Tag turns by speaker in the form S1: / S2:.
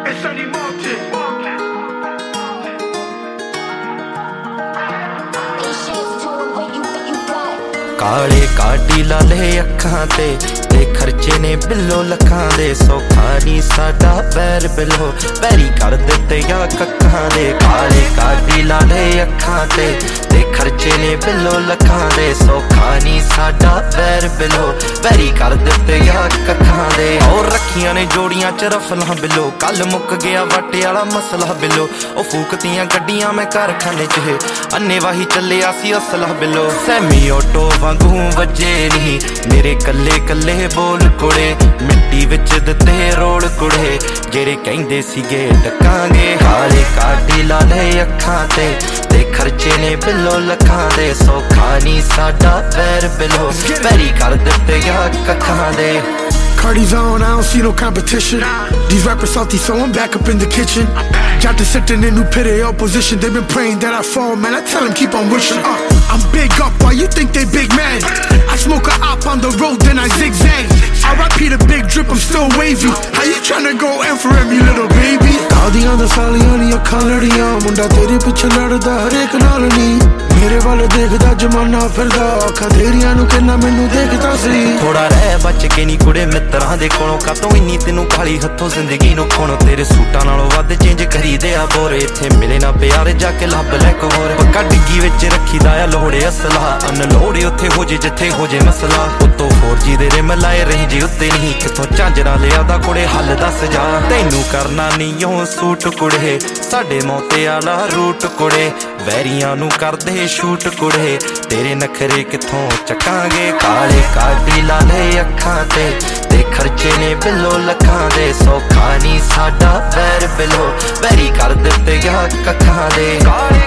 S1: काले काटी लाले अखां ते खर्चे ने बिलो लखां दे सौखा नी साडा पैर बिलो पैरी कर दिते या कखां दे काले काटी लाले अखां ते खर्चे ने बिलो लखां दे सौखा नी साडा पैर बिलो पैरी कर दिते या कखां दे और रखियां ने जोड़ियां च रफलां बिलो कल मुक गया वाटे वाला मसला बिलो ओ फूकतियां गड्डियां मैं कारखाने च अन्ने वाही चलिया सी असला बिलो सैमी ऑटो वांगू वजे नहीं मेरे कल्ले कल्ले बोल कुड़े मिट्टी विच दिते रोल कुड़े जेड़े कहिंदे सीगे टकांगे काले काटी लाले अखां ते खर्चे ने बिलो लखां दे सौखा नी साडा पैर बिलो पैरी कर दिते या कखां दे
S2: Cardi's on, I don't see no competition. These rappers salty, so I'm back up in the kitchen. Got to sitting in new pity opposition. They've been praying that I fall, man. I tell them keep on wishing. I'm big up, why you think they big man? I smoke a op on the road, then I zigzag. R.I.P. the big drip, I'm still wavy. How you tryna go in for him, you little baby? Kaadiyan da saaliyan ni akhan ladiyan munda tere piche ladda har ek naal ni mere wal dekhda jamana firda akhan theriyan nu kenna mainu dekhda si
S1: थोड़ा रह बच के नी कुड़े मित्रां दे कोलों कातों इन्नी तेनू काली हथों जिंदगी नू खोणो तेरे सूटां नालों वध चेंज करी दे आ बोर इत्थे मिले ना प्यार जाके लब लै कोर पक्का डिग्गी विच रखी दा आ लोड़े असला अनलोड़े उत्थे हो जे जिथे हो जे मसला उत्तों 4G दे रिम लाए रेंज उत्ते नहीं किथों झांजरा लिया दा कुड़े हल दस जा तैनू करना नी ओ सूट कुड़े साडे मौते आला रूट कुड़े वैरियां नू करदे शूट कुड़े तेरे नखरे किथों चकांगे काले काटी लाले अखां ते खर्चे ने बिलो लखां दे सौखा नी साडा पैर बिलो पैरी कर दिते या कखां दे